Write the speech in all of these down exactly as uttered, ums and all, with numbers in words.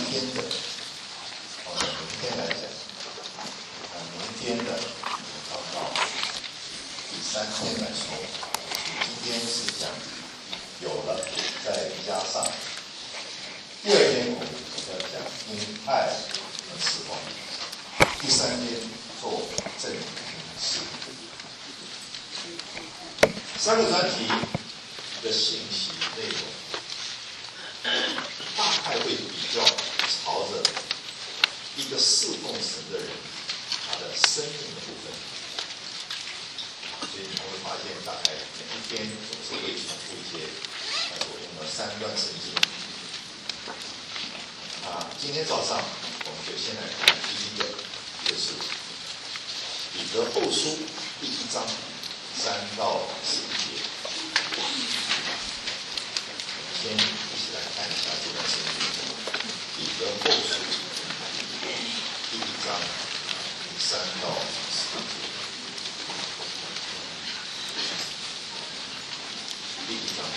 天的，哦，明天来讲，啊，明天的到到第三天来说，今天是讲有了，再加上第二天我们要讲因爱而侍奉，第三天做正事。三个专题的信息内容，大概会比较朝着一个侍奉神的人他的生命的部分，所以你会发现，大概每一天总是会重复一些，那我用了三段圣经。啊，今天早上我们就先来看第一个，就是彼得后书第一章三到十一节。先一起来看一下这段圣经，彼得后书第一章三到十一节。第一章。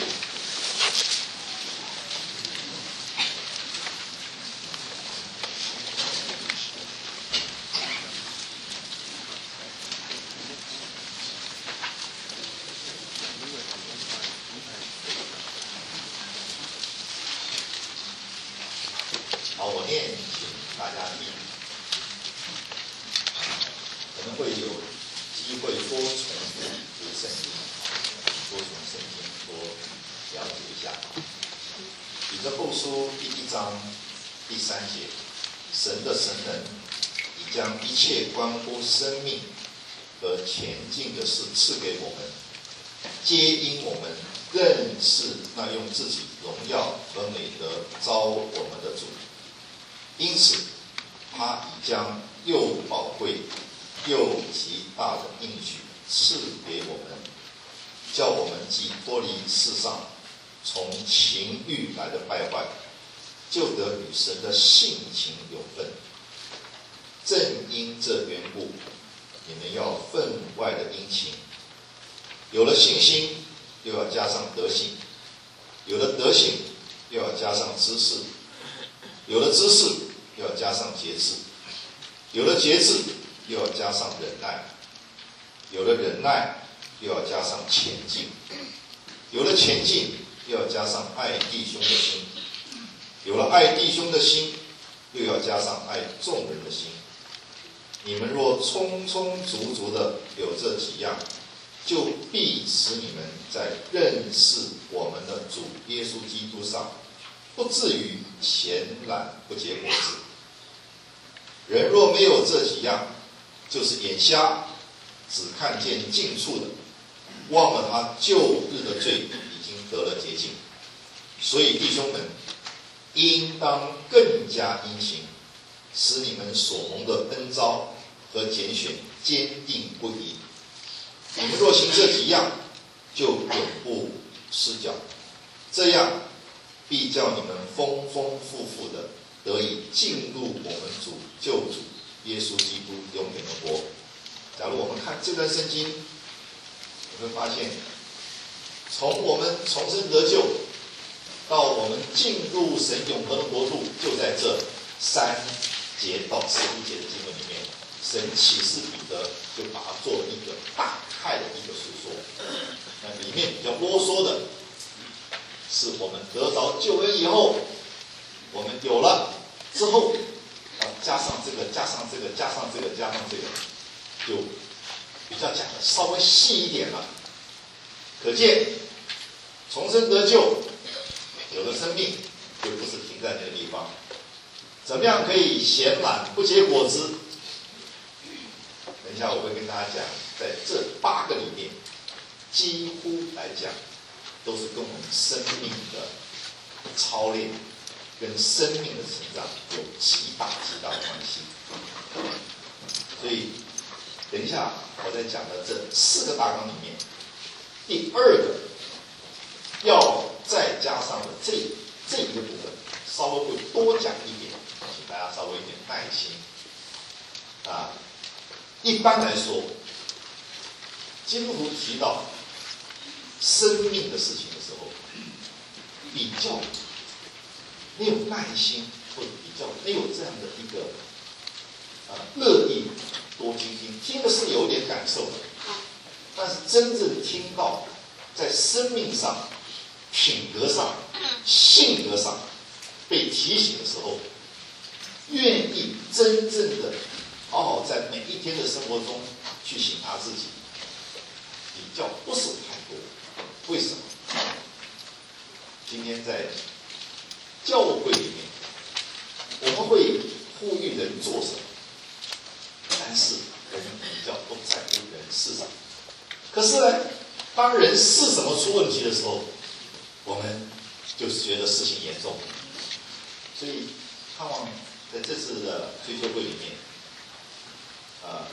好，我念，请大家听。可能会有机会多重复读圣经，多从圣经多了解一下。彼得后书第一章第三节，神的神能已将一切关乎生命和前进的事赐给我们，皆因我们认识那用自己荣耀和美德召我们的主。因此，他已将又宝贵又极大的应许赐给我们，叫我们既脱离世上从情欲来的败坏，就得与神的性情有分。正因这缘故，你们要分外的殷勤。有了信心，又要加上德行；有了德行，又要加上知识；有了知识，又要加上节制；有了节制，又要加上忍耐；有了忍耐，又要加上前进；有了前进，又要加上爱弟兄的心；有了爱弟兄的心，又要加上爱众人的心。你们若充充足足的有这几样，就必使你们在认识我们的主耶稣基督上，不至于闲懒不结果子。人若没有这几样，就是眼瞎，只看见近处的，忘了他旧日的罪已经得了洁净。所以弟兄们，应当更加殷勤，使你们所蒙的恩召和拣选坚定不移。你们若行这几样，就永不失脚，这样必叫你们丰丰富富的得以进入我们主救主耶稣基督永远的国。假如我们看这段圣经，你会发现，从我们重生得救到我们进入神永恒的国度，就在这三节到十一节的经文里面，神启示彼得就把它做了一个大概的一个述说。那里面比较啰嗦的是我们得着救恩以后，我们有了之后，啊，加上这个，加上这个，加上这个，加上这个，就比较讲的稍微细一点了。可见重生得救，有了生命，就不是停在那个地方。怎么样可以闲懒不结果子？等一下我会跟大家讲，在这八个里面，几乎来讲都是跟我们生命的操练跟生命的成长有极大极大的关系。所以等一下我在讲的这四个大纲里面，第二个要再加上的这这一个部分，稍微会多讲一点，请大家稍微有点耐心啊。一般来说，基督徒提到生命的事情的时候，比较没有耐心或者比较没有这样的一个呃乐意多听听，听的是有点感受的，但是真正听到在生命上、品格上、性格上被提醒的时候，愿意真正的好好在每一天的生活中去省察自己，比较不是太多。为什么？今天在教会里面，我们会呼吁人做什么，但是我们比较不在乎人是什么。可是呢，当人是什么出问题的时候，我们就觉得事情严重。所以盼望在这次的追究会里面，呃，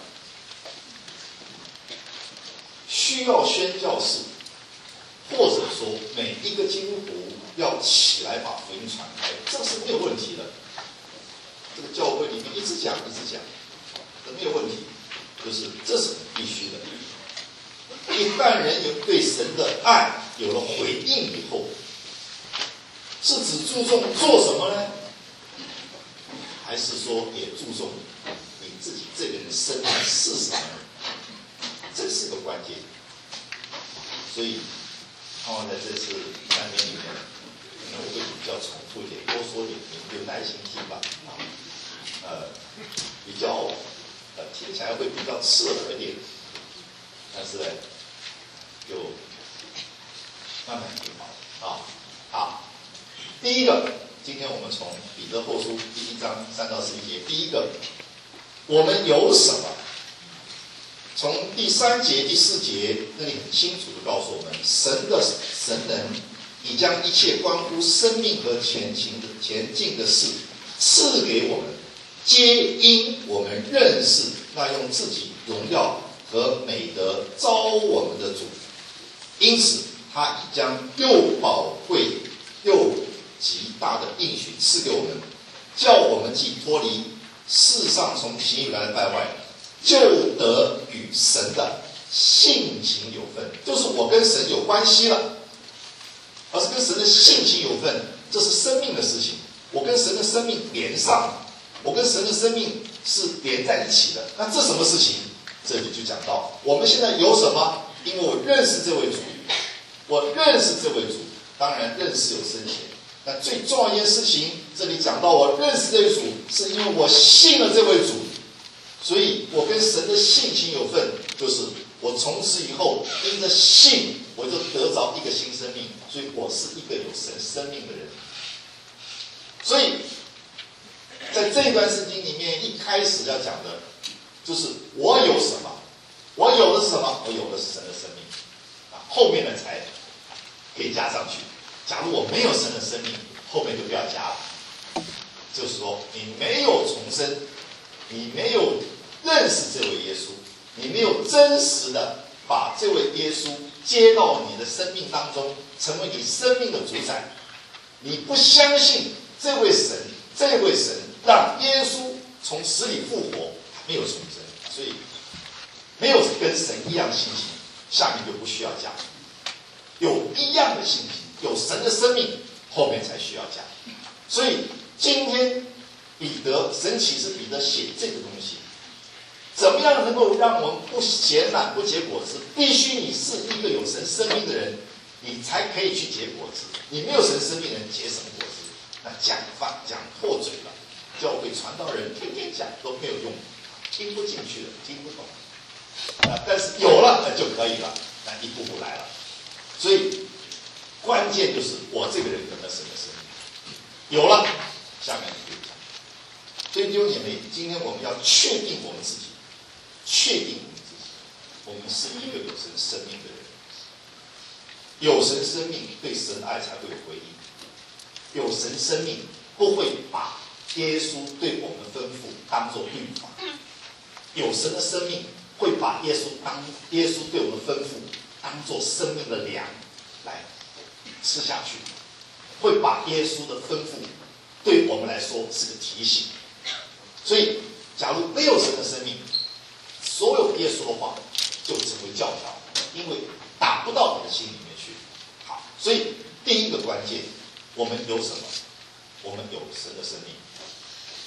需要宣教士，或者说每一个基督徒要起来把福音传开，这是没有问题的。这个教会里面一直讲一直讲，这没有问题，就是这是必须的。一旦人有对神的爱有了回应以后，是只注重做什么呢？还是说也注重你自己这个人生命是什么？这是个关键。所以盼望在这次三年里面，可能我会比较重复一点，多说点，你们就耐心听吧。呃，比较呃听起来会比较刺耳一点，但是呢，就慢慢听好啊。好，第一个，今天我们从彼得后书第一章三到十一节，第一个，我们有什么？从第三节、第四节那里很清楚的告诉我们，神的神能已将一切关乎生命和前行的前进的事赐给我们，皆因我们认识那用自己荣耀和美德招我们的主，因此他已将又宝贵又极大的应许赐给我们，叫我们既脱离世上从情欲来的败坏，就得与神的性情有份，就是我跟神有关系了，而是跟神的性情有份，这是生命的事情。我跟神的生命连上，我跟神的生命是连在一起的。那这什么事情？这里就讲到我们现在有什么？因为我认识这位主，我认识这位主，当然认识有深浅。那最重要一件事情，这里讲到我认识这位主，是因为我信了这位主。所以我跟神的性情有份，就是我从此以后因着信，我就得着一个新生命，所以我是一个有神生命的人。所以在这段圣经里面，一开始要讲的就是我有什么，我有的是什么？我有的是神的生命啊，后面的才可以加上去。假如我没有神的生命，后面就不要加了。就是说你没有重生，你没有认识这位耶稣，你没有真实的把这位耶稣接到你的生命当中，成为你生命的主宰，你不相信这位神，这位神让耶稣从死里复活，没有重生，所以没有跟神一样性情，下面就不需要讲。有一样的性情，有神的生命，后面才需要讲。所以今天彼得神启示彼得写这个东西，怎么样能够让我们不闲懒不结果子？必须你是一个有神生命的人，你才可以去结果子。你没有神生命的人结什么果子？那讲法讲破嘴了，教会传道人天天讲都没有用，听不进去的，听不懂。啊，但是有了那就可以了，那一步步来了。所以关键就是我这个人有没有神的生命，有了，下面就可以讲。所以弟兄姐妹，今天我们要确定我们自己，确定我们自己，我们是一个有神生命的人。有神生命，对神爱才会有回应。有神生命，不会把耶稣对我们吩咐当作律法。有神的生命，会把耶稣当耶稣对我们吩咐当作生命的粮来吃下去，会把耶稣的吩咐对我们来说是个提醒。所以假如没有神的生命，所有耶稣的话就成为教条，因为打不到你的心里面去。好，所以第一个关键，我们有什么？我们有神的生命。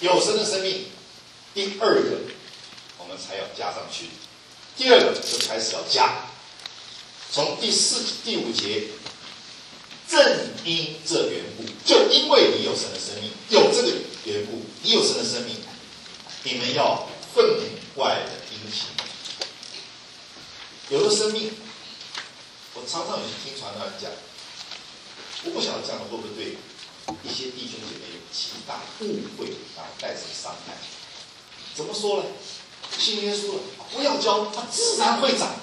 有神的生命，第二个我们才要加上去。第二个就开始要加，从第四、第五节，正因这缘故，就因为你有神的生命，有这个缘故，你有神的生命，你们要分外的殷勤。有了生命，我常常有去听传道人讲，我不晓得这样的会不会对一些弟兄姐妹有极大误会，然后带着伤害。怎么说呢？信耶稣了，不要教，他自然会长。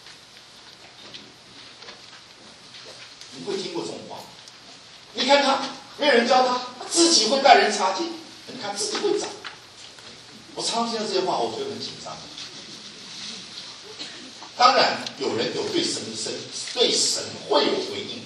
你会听过这种话？你看他，没人教他，他自己会带人查经。你看自己会长。我常常听到这些话，我觉得很紧张。当然，有人有对神的神对神会有回应。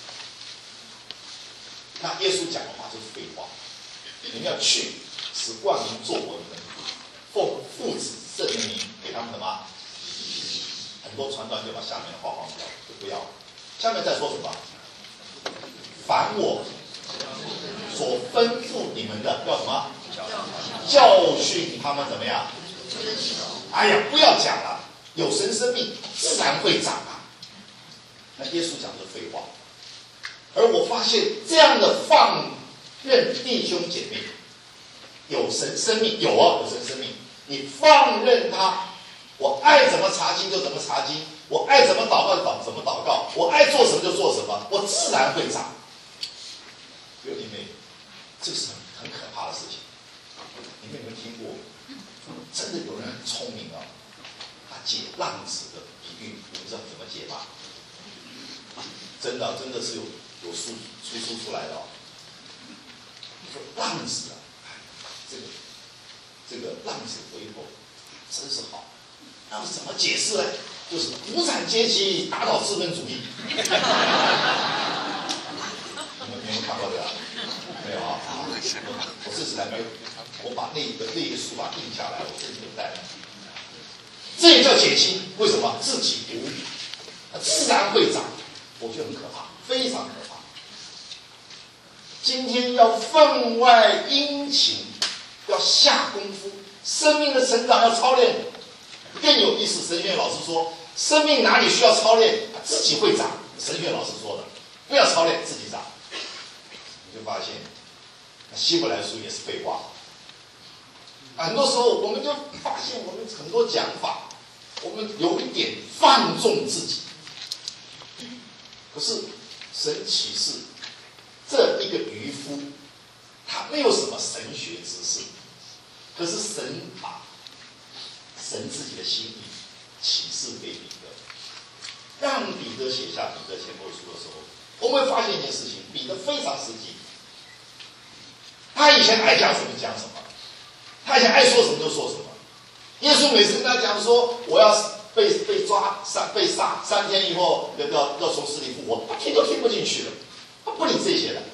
那耶稣讲的话就是废话。你们要去，使万民作我的门徒，奉父子圣灵名给他们什么？很多传道人就把下面的话忘掉，就不要。下面再说什么？凡我所吩咐你们的，要什么？教训他们怎么样？哎呀，不要讲了，有神生命自然会长啊。那耶稣讲的废话，而我发现这样的放任弟兄姐妹有神生命，有啊，有神生命，你放任他，我爱怎么查经就怎么查经，我爱怎么祷告就怎么祷告，我爱做什么就做什么，我自然会长。弟兄姐妹，这是很很可怕的事情。你们有没有听过？真的有人很聪明啊，他解浪子的比喻，你们知道怎么解吗？真的，真的是有有书出书出来的哦。说浪子啊，这个这个浪子回头真是好。那是怎么解释呢？就是无产阶级打倒资本主义。你们有没有看过这个？没有啊。我我这次还没有，我把那个那些书法印下来，我自己有带来。这也叫解经，为什么？自己读，自然会长。我觉得很可怕，非常可怕。今天要分外殷勤，要下功夫，生命的成长要操练。更有意思，神学院老师说，生命哪里需要操练，自己会长。神学院老师说的，不要操练，自己长。你就发现，希伯来书也是废话。很多时候，我们就发现，我们很多讲法，我们有一点放纵自己。可是神启示，这一个渔夫，他没有什么神学知识，可是神把神自己的心意启示给彼得，让彼得写下彼得前后书的时候，我们会发现一件事情，彼得非常实际。他以前爱讲什么讲什么，他以前爱说什么就说什么。耶稣每次跟他讲说，我要被被抓三被杀三天以后要要要从死里复活，他听都听不进去了，他不理这些的。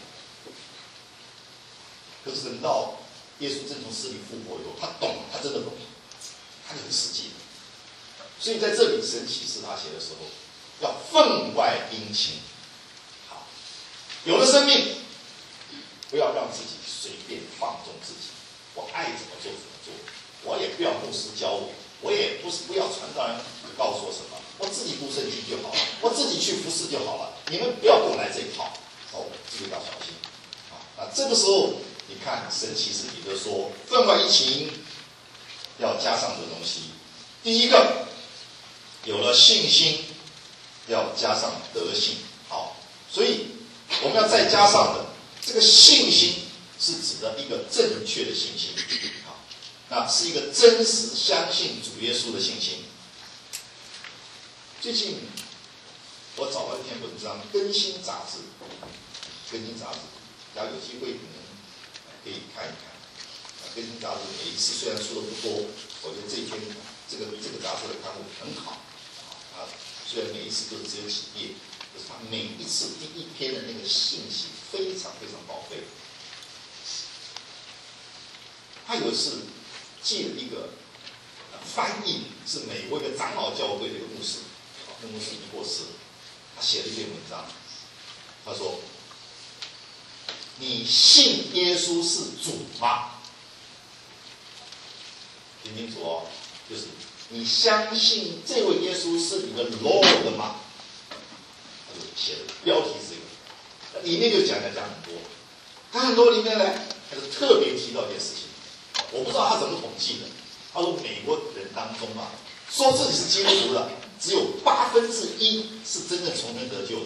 可是等到耶稣真从死里复活以后，他懂，他真的懂，他很实际的。所以在这里神启示他写的时候，要分外殷勤。好，有了生命，不要让自己随便放纵自己，我爱怎么做怎么做，我也不要牧师教我。我也不是不要传道人告诉我什么，我自己读圣经就好了，我自己去服侍就好了。你们不要跟我来这一套，哦，这个要小心。啊，那这个时候你看神启示彼得说，分外殷勤，要加上这个东西。第一个，有了信心，要加上德性。好，所以我们要再加上的这个信心，是指的一个正确的信心。那是一个真实相信主耶稣的信心。最近我找了一篇文章，《更新杂志》，更新杂志，大家有机会可能可以看一看。更新杂志每一次虽然说的不多，我觉得这一篇这个这个杂志的刊物很好。啊，虽然每一次都只有几页，可是它每一次第一篇的那个信息非常非常宝贝。他有一次记了一个翻译，是美国一个长老教会的一个牧师，那牧师已经过世了，他写了一篇文章，他说：“你信耶稣是主吗？” 听清楚哦，就是你相信这位耶稣是你的 Lord 吗？他就写的标题是这个，里面就讲讲讲很多，他很多里面呢，他就特别提到一件事情，我不知道他怎么统计的。他说美国人当中啊，说自己是基督徒的，只有八分之一是真正重生得救的。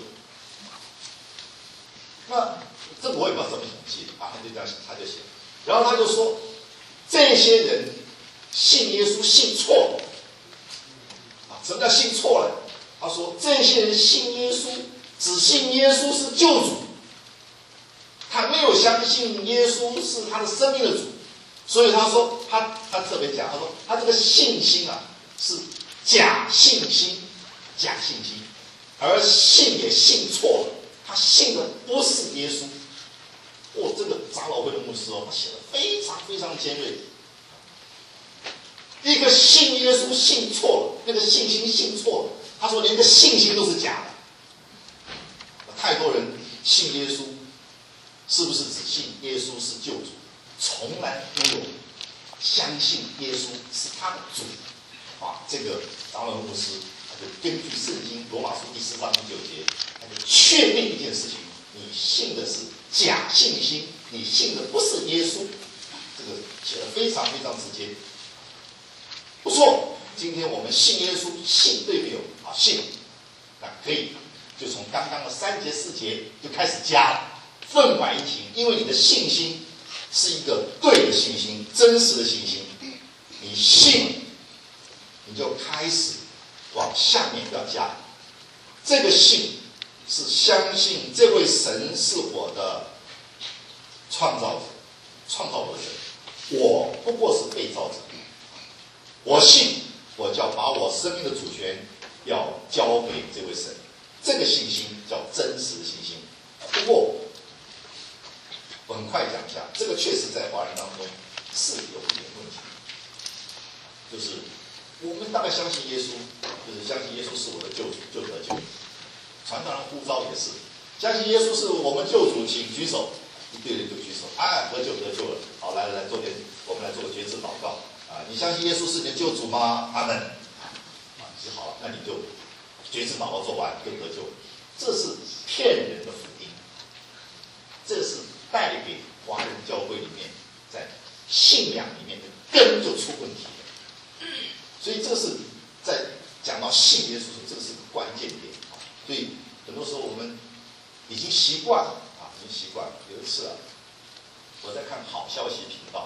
那这我也不知道怎么统计的啊，他就这样他就写，然后他就说，这些人信耶稣信错了啊，什么叫信错了？他说这些人信耶稣，只信耶稣是救主，他没有相信耶稣是他的生命的主。所以他说，他他特别讲，他说他这个信心啊是假信心，假信心，而信也信错了，他信的不是耶稣。哦，这个长老会的牧师哦，他写的非常非常尖锐。一个信耶稣信错了，那个信心信错了，他说连个信心都是假的。太多人信耶稣，是不是只信耶稣是救主？从来没有相信耶稣是他的主啊！这个长老牧师他就根据圣经罗马书第四章第九节，他就确定一件事情：你信的是假信心，你信的不是耶稣。这个写得非常非常直接，不错。今天我们信耶稣，信对没有啊？信，那可以就从刚刚的三节四节就开始加了，分外一提，因为你的信心是一个对的信心，真实的信心。你信，你就开始往下面要加。这个信是相信这位神是我的创造者，创造我的神，我不过是被造者。我信，我就要把我生命的主权要交给这位神。这个信心叫真实的信心。不过我很快讲一下，这个确实在华人当中是有一点问题，就是我们大概相信耶稣，就是相信耶稣是我的救主，就得救。传道人呼召也是，相信耶稣是我们救主，请举手。一堆人就举手，哎，得救得救了。好，来来来，做点，我们来做个决志祷告啊！你相信耶稣是你的救主吗？阿门。啊，记好了，那你就决志祷告做完就得救了。这是骗人的福音，这是带给华人教会里面在信仰里面的根就出问题了。所以这是在讲到信耶稣时，这个是个关键点。所以很多时候我们已经习惯了啊，已经习惯了。有一次啊，我在看好消息频道，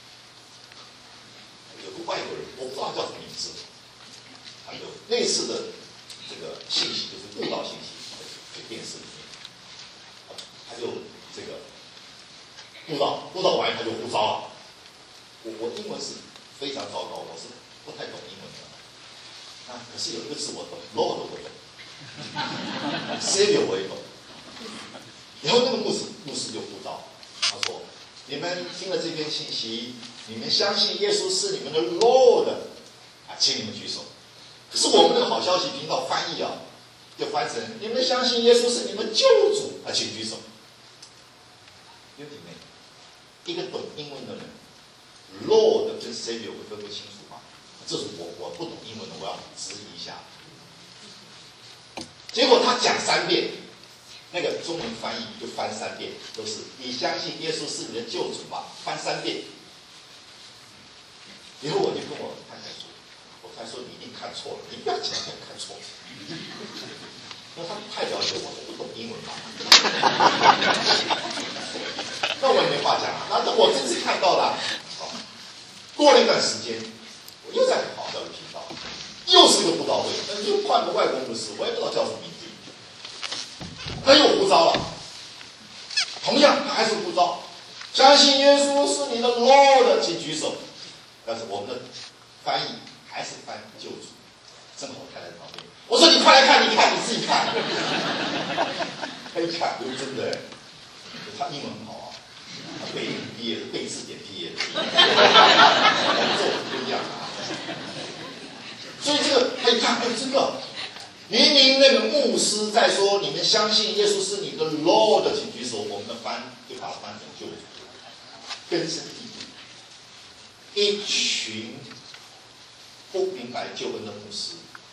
有个外国人，我不知道叫什么名字，他有类似的这个信息，就是误导信息，在电视里面，他就这个误导，误导完他就呼召了。我我英文是非常糟糕，我是不太懂英文的。啊，可是有一个字我懂 ，Lord 我懂 ，Savior 我也懂。然后那个牧师牧师就呼召，他说：“你们听了这篇信息，你们相信耶稣是你们的 Lord 啊，请你们举手。”可是我们那个好消息频道翻译啊，就翻成：“你们相信耶稣是你们救主啊，请举手。”弟兄姐妹，一个懂英文的人 ，Lord 跟 Savior 会分不清楚吗？这是我我不懂英文的，我要质疑一下。结果他讲三遍，那个中文翻译就翻三遍，都是你相信耶稣是你的救主吗？翻三遍。以后我就跟我太太说，我太太说你一定看错了，你不要讲讲看错了。因为他太了解我，我不懂英文嘛。那我也没话讲啊，那我这次看到了。好，过了一段时间，我又在好教育频道，又是一个布道会，又换个外国牧师，我也不知道叫什么名字。他又呼召了，同样他还是呼召，相信耶稣是你的 Lord， 请举手。但是我们的翻译还是翻救主。正好我太太在旁边，我说你快来看，你看你自己看。他一看，哟，真的，他英文很好啊，他北语毕业的，背字典毕业的，这不一样啊。所以这个他一看，哎，真的。明明那个牧师在说你们相信耶稣是你的 Lord， 请举手，我们的翻就把它翻成救主，根深蒂固。 一群不明白救恩的牧师，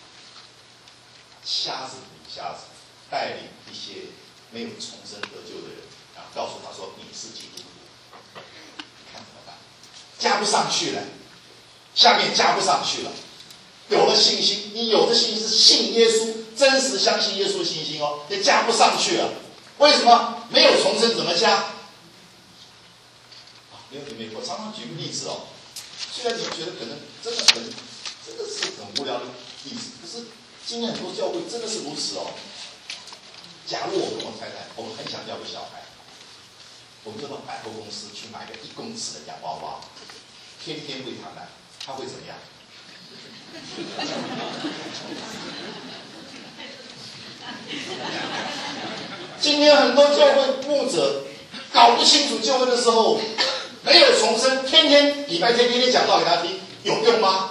瞎子比瞎子，带领一些没有重生得救的人，啊，告诉他说你是基督徒，看怎么办？加不上去了，下面加不上去了。有了信心，你有的信心是信耶稣，真实相信耶稣的信心哦，也加不上去了。为什么？没有重生怎么加？啊，没有你没，我常常举个例子哦，虽然你觉得可能真的很，真的是很无聊的例子，可是今天很多教会真的是如此哦。假如我跟我太太，我们很想要个小孩，我们就到百货公司去买个一公尺的洋娃娃，天天喂他奶，他会怎么样？今天很多教会牧者搞不清楚救恩的时候，没有重生，天天礼拜天天天讲道给他听，有用吗？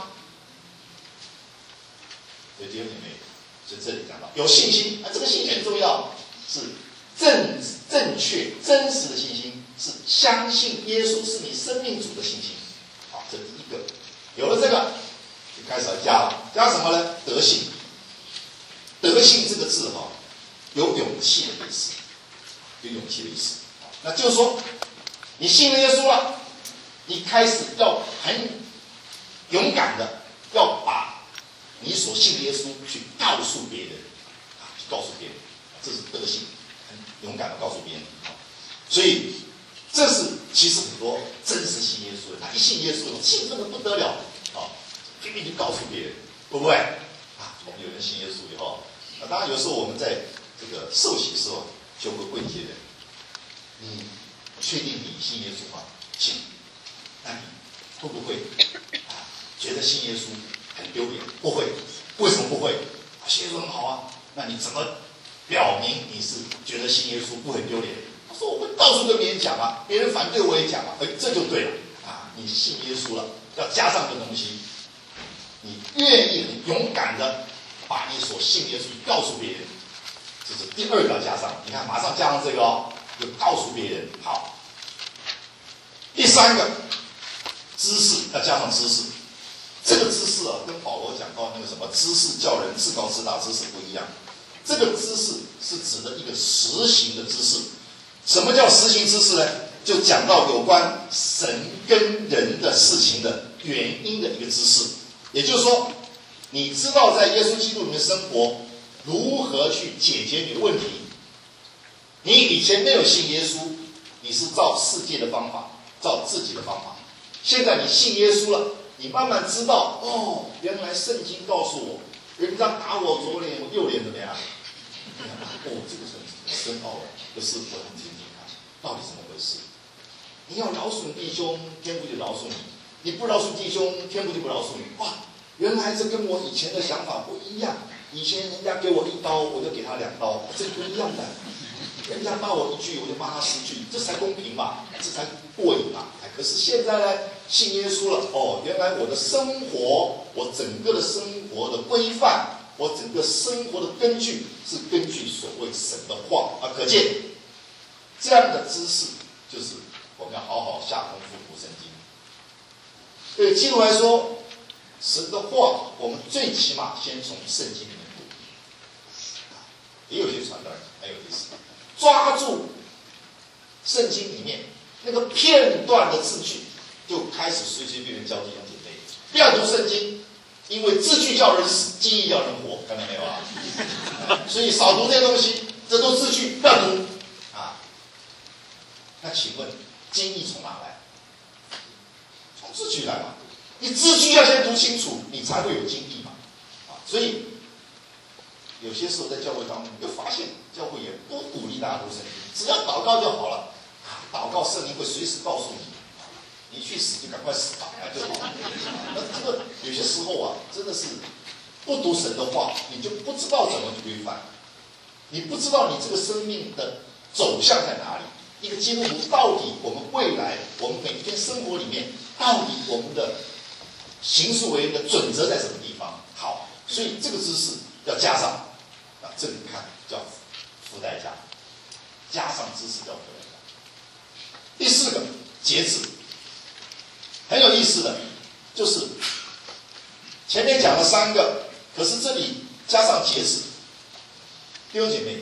所以弟兄姐妹，是这里讲到有信心啊，这个信心很重要，是正正确真实的信心，是相信耶稣是你生命主的信心。好，这第一个，有了这个。就开始要加了，加什么呢？德性。德性这个字哈、哦，有勇气的意思，有勇气的意思。那就是说，你信了耶稣了，你开始要很勇敢的要把你所信的耶稣去告诉别人，啊，去告诉别人，这是德性，很勇敢的告诉别人。所以，这是其实很多真实信耶稣的，他一信耶稣，兴奋的不得了啊。拼命去告诉别人，会不会啊？我们有人信耶稣以后，啊，当然有时候我们在这个受洗的时候，就会问一些人：你确定你信耶稣吗？信。那你会不会啊？觉得信耶稣很丢脸？不会。为什么不会？啊，信耶稣很好啊。那你怎么表明你是觉得信耶稣不很丢脸？他说：我会到处跟别人讲啊，别人反对我也讲啊。哎，这就对了啊！你信耶稣了，要加上个东西。你愿意很勇敢的把你所信耶稣告诉别人，这是第二个要加上。你看，马上加上这个哦，就告诉别人。好，第三个知识要加上知识。这个知识啊，跟保罗讲到那个什么知识叫人自高自大知识不一样。这个知识是指的一个实行的知识。什么叫实行知识呢？就讲到有关神跟人的事情的原因的一个知识。也就是说，你知道在耶稣基督里面生活，如何去解决你的问题。你以前没有信耶稣，你是照世界的方法，照自己的方法。现在你信耶稣了，你慢慢知道，哦，原来圣经告诉我，人家打我左脸，我右脸怎么样？哦，这个是很深奥的，可是我很听听看，到底怎么回事？你要饶恕弟兄，天父就饶恕你。你不饶恕弟兄，天父就不饶恕你。哇，原来这跟我以前的想法不一样。以前人家给我一刀，我就给他两刀，这不一样的。人家骂我一句，我就骂他十句，这才公平嘛，这才过瘾嘛。可是现在呢，信耶稣了，哦，原来我的生活，我整个的生活的规范，我整个生活的根据是根据所谓神的话啊。可见这样的知识，就是我们要好好下功夫读圣经。对基督来说，神的话，我们最起码先从圣经里面读。也有些传道人很有意思，抓住圣经里面那个片段的字句，就开始随随便便教弟兄姐妹，不要读圣经，因为字句叫人死，记忆叫人活，看到没有啊？所以少读这些东西，这都字句，不要读啊。那请问，经义从哪来？字句来嘛，你字句要先读清楚，你才会有经义嘛，啊，所以有些时候在教会当中，你就发现教会也不鼓励大家读圣经，只要祷告就好了，啊，祷告圣灵会随时告诉你，你去死就赶快死吧，就好了。那这个有些时候啊，真的是不读神的话，你就不知道怎么去规范，你不知道你这个生命的走向在哪里。一个基督徒到底我们未来我们每天生活里面，到底我们的行事为人的准则在什么地方？好，所以这个知识要加上啊，这里看叫附带加，加上知识叫附带加。第四个节制， 很有意思的，就是前面讲了三个，可是这里加上节制。弟兄姐妹，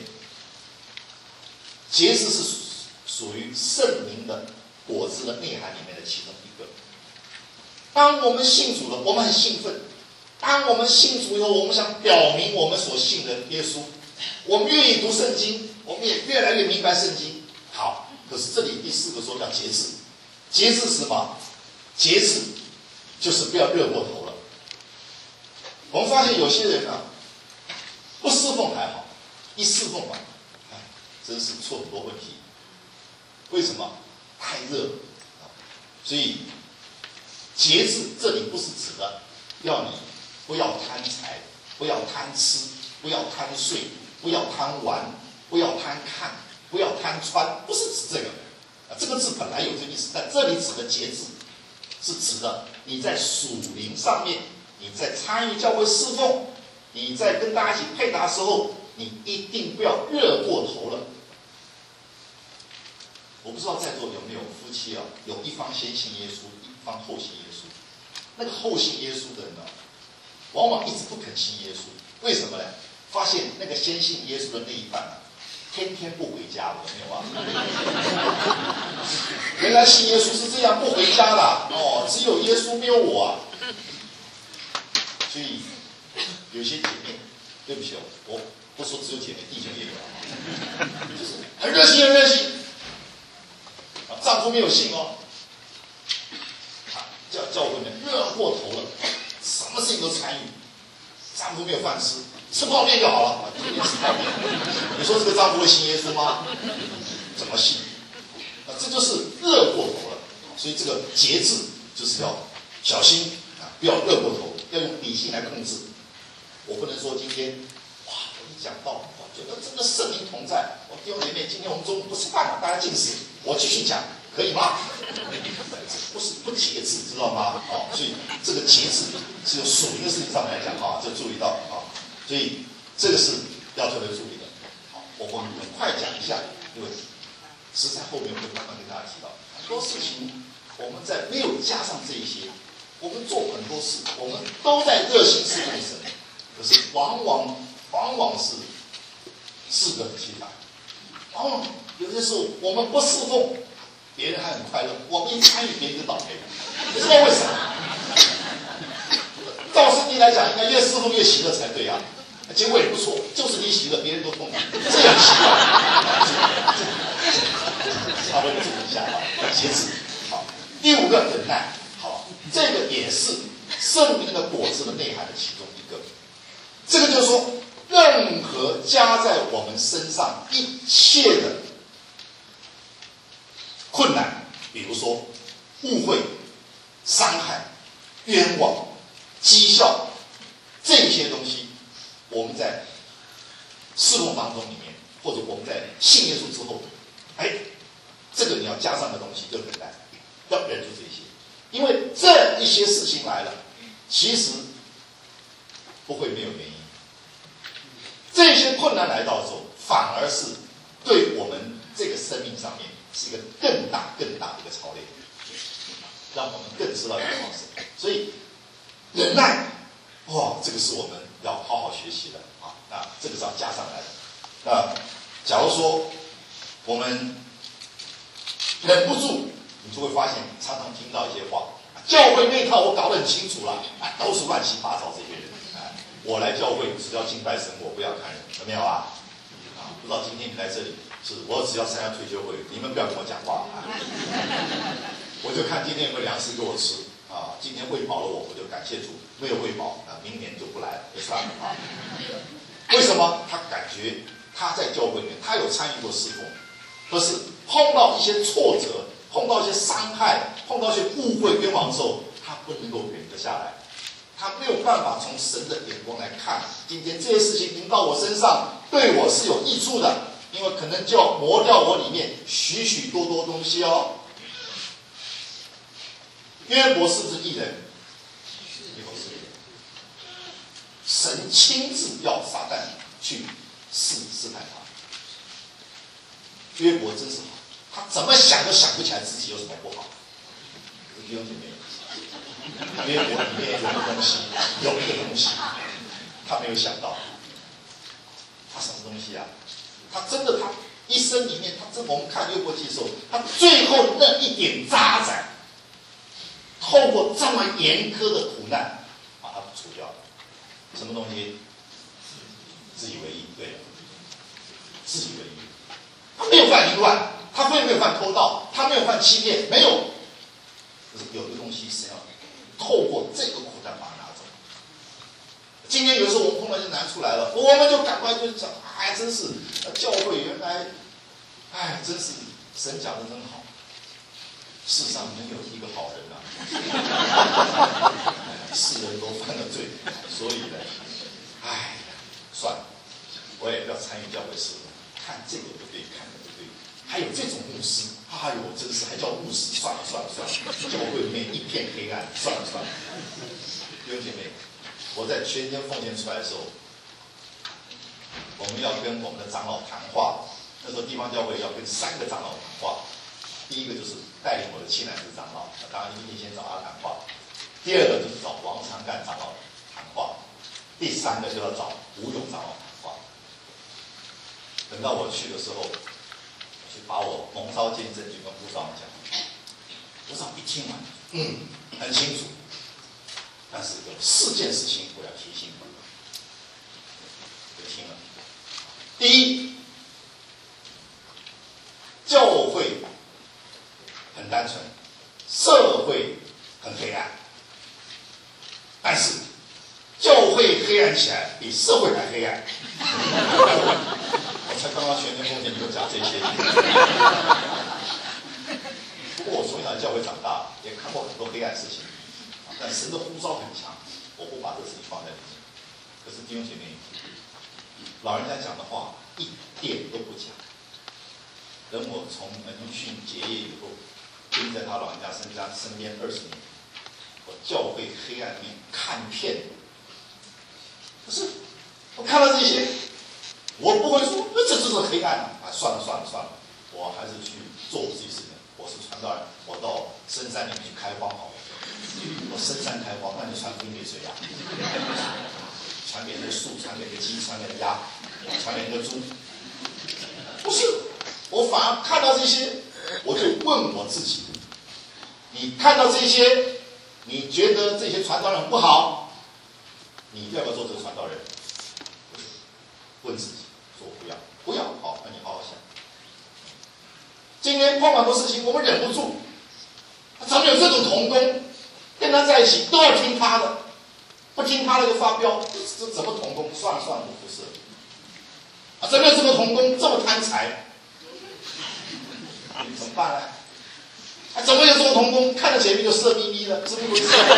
节制是属于圣灵的果子的内涵里面的其中一个。当我们信主了，我们很兴奋。当我们信主以后，我们想表明我们所信的耶稣，我们愿意读圣经，我们也越来越明白圣经。好，可是这里第四个说叫节制。节制是什么？节制就是不要热过头了。我们发现有些人啊，不侍奉还好，一侍奉啊，哎，真是出很多问题。为什么？太热了。所以节制这里不是指的要你不要贪财，不要贪吃，不要贪睡，不要贪玩，不要贪看，不要贪穿，不是指这个。这个字本来有这个意思，但这里指的节制是指的你在属灵上面，你在参与教会侍奉，你在跟大家一起配搭的时候，你一定不要热过头了。我不知道在座有没有夫妻啊，有一方先信耶稣，一方后信耶稣。那个后信耶稣的人呢，往往一直不肯信耶稣，为什么呢？发现那个先信耶稣的那一半啊，天天不回家，有没有啊？原来信耶稣是这样，不回家的哦，只有耶稣没有我啊。所以有些姐妹，对不起哦，我不说只有姐妹，弟兄也有啊，就是很热心，很热心，啊，丈夫没有信哦，啊，教教会呢热过头了，什么事情都参与，丈夫没有饭吃。吃泡面就好了，天天吃泡面。你说这个丈夫会信耶稣吗？怎么信？啊，这就是热过头了。所以这个节制就是要小心啊，不要热过头，要用理性来控制。我不能说今天哇，我一讲到，我觉得真的圣灵同在。我弟兄姐妹，今天我们中午不吃饭了，大家禁食，我继续讲，可以吗？不是不节制，知道吗？哦，所以这个节制是由属灵的事情上面来讲啊，就注意到啊。所以这个是要特别注意的。好，我们很快讲一下，因为实在后面会慢慢跟大家提到很多事情，我们在没有加上这一些，我们做很多事，我们都在热心侍奉神，可是往往往往是适得其反。往往有些时候我们不侍奉，别人还很快乐；我们一参与，别人就倒霉。不知道为什么。照圣经来讲，应该越侍奉越喜乐才对啊，结果也不错，就是你喜乐，别人都痛苦，这样奇怪。稍微注意一下啊，节制。好，第五个忍耐，好，这个也是圣灵的果子的内涵的其中一个。这个就是说，任何加在我们身上一切的困难，比如说误会、伤害、冤枉、讥笑，这些东西，我们在侍奉当中里面，或者我们在信耶稣之后，哎，这个你要加上的东西就忍耐，要忍住这些，因为这一些事情来了，其实不会没有原因。这些困难来到的时候，反而是对我们这个生命上面是一个更大更大的一个操练，让我们更知道要靠神。所以忍耐，哇，这个是我们要好好学习的啊！那这个是要加上来的。那假如说我们忍不住，你就会发现常常听到一些话，教会那套我搞得很清楚了，啊，都是乱七八糟这些人。啊，我来教会只要敬拜神，我不要看人，有没有啊？啊，不知道今天你来这里，是我只要参加退休会，你们不要跟我讲话，啊，我就看今天有没有粮食给我吃。啊，今天喂饱了我，我就感谢主；没有喂饱，那明年就不来了，就算了啊。为什么？他感觉他在教会里面，他有参与过侍奉，可是碰到一些挫折，碰到一些伤害，碰到一些误会、冤枉之后，他不能够忍得下来，他没有办法从神的眼光来看，今天这些事情临到我身上，对我是有益处的，因为可能就要磨掉我里面许许多多东西哦。约伯是不是义人？约伯是义人。神亲自要撒旦去试试探他。约伯真是好，他怎么想都想不起来自己有什么不好。 弟兄姐妹，因为我里面有个东西，有一个东西，他没有想到，他什么东西啊？他真的，他一生里面，他这我们看约伯记的时候，他最后那一点渣滓，透过这么严苛的苦难，把它除掉了。什么东西？自以为意，对了，自以为意。他没有犯淫乱，他没有犯偷盗，他没有犯欺骗，没有。可是有一个东西是要透过这个苦难把它拿走。今天有时候我们碰到一些难出来了，我们就赶快就讲，哎，真是教会原来，哎，真是神讲的真好。世上没有一个好人啊，世人都犯了罪，所以呢，哎，算了，我也不要参与教会事了。看这个不对，看那个不对，还有这种牧师，哎呦，真是还叫牧师，算了算了算了，教会里面一片黑暗，算了算了。弟兄姐妹，我在全天奉献出来的时候，我们要跟我们的长老谈话。那时候地方教会要跟三个长老谈话，第一个就是带领我的七男子长老，当然一定先找他谈话；第二个就是找王长干长老谈话；第三个就要找吴勇长老谈话。等到我去的时候，我去把我蒙召见证就跟吴长讲，吴长一听完，嗯，很清楚，但是有四件事情我要提醒你，就听了。第一，教会很单纯，社会很黑暗，但是教会黑暗起来比社会还黑暗。我才刚刚全天奉献就讲这些。不过我从小在教会长大，也看过很多黑暗事情，但神的呼召很强，我不把这事情放在里面。可是弟兄姐妹，老人家讲的话一点都不假。等我从门训结业以后，跟在他老人家身家身边二十年，我教会黑暗面看遍了。可是我看到这些，我不会说那这就是黑暗啊！算了算了算了，我还是去做我自己事情。我是传道人，我到深山里面去开荒好了。我深山开荒，那就传福音给谁呀？传给那个树，传给那个鸡，传给那个鸭，传给那个猪。不是，我反而看到这些，我就问我自己：你看到这些，你觉得这些传道人不好，你要不要做这个传道人？问自己，说不要，不要，好，那你好好想。今天碰到很多事情，我们忍不住，咱们有这种同工，跟他在一起都要听他的，不听他的就发飙，这怎么同工？算了算了，不是。啊，怎么有这么同工这么贪财？怎么办呢？啊，怎么有这种同工看着前面就色眯眯的，是不是？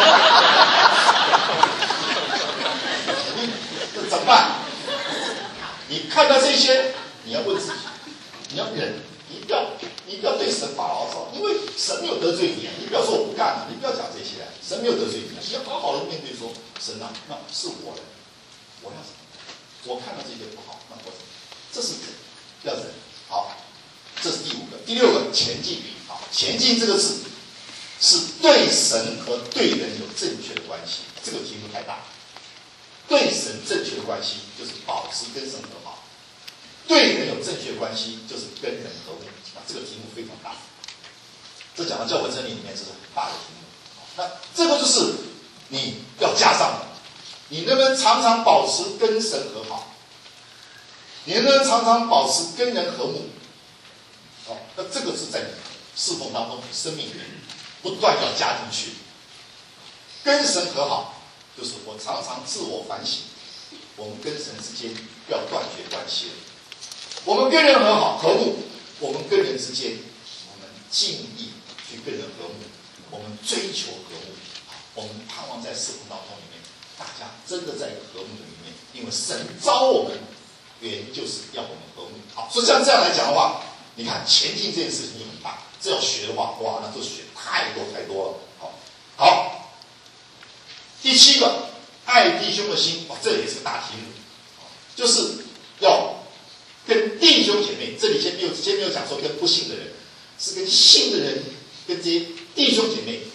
这怎么办？你看到这些，你要问自己，你要忍，你不要，你不要对神发牢骚，因为神没有得罪你，你不要说我不干了，你不要讲这些，神没有得罪你，你要好好的面对说，神啊，那是我的，我要什么？我看到这些不好，那我这是忍，要忍。好，这是第五个，第六个前进。好，前进这个字是对神和对人有正确的关系，这个题目太大。对神正确的关系就是保持跟神和好，对人有正确的关系就是跟人和睦。啊，这个题目非常大，这讲到教会真理里面这是很大的题目。那这个就是你要加上的，你能不能常常保持跟神和好？你能不能常常保持跟人和睦？哦，那这个是在你侍奉当中，生命里面不断要加进去。跟神和好。就是我常常自我反省，我们跟神之间要断绝关系了。我们跟人和好和睦，我们跟人之间，我们尽力去跟人和睦，我们追求和睦，我们盼望在侍奉当中里面，大家真的在一个和睦的里面，因为神召我们，原因就是要我们和睦。好，所以像这样来讲的话，你看前进这件事情就很大，这要学的话，哇，那这学太多太多了。好，好。第七个，爱弟兄的心，哦，这也是个大题目，就是要跟弟兄姐妹，这里先没有先没有讲说跟不信的人，是跟信的人，跟这些弟兄姐妹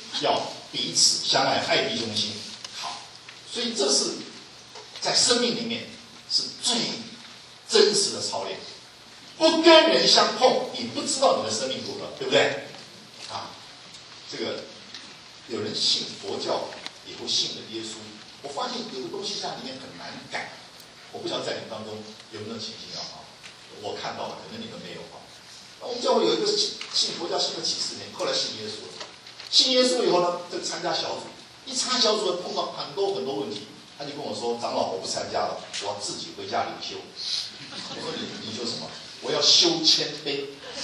要彼此相爱，爱弟兄心。好，所以这是在生命里面是最真实的操练。不跟人相碰，你不知道你的生命如何，对不对？啊，这个有人信佛教，也不信了耶稣。我发现有个东西在里面很难改，我不晓得在你们当中有没有情形啊？我看到了，可能你们没有啊。我们教会有一个信信佛教信了几十年，后来信耶稣了。信耶稣以后呢，这个参加小组，一参加小组碰到很多很多问题，他就跟我说：“长老，我不参加了，我要自己回家灵修。”我说：“你灵修什么？”我要修谦卑，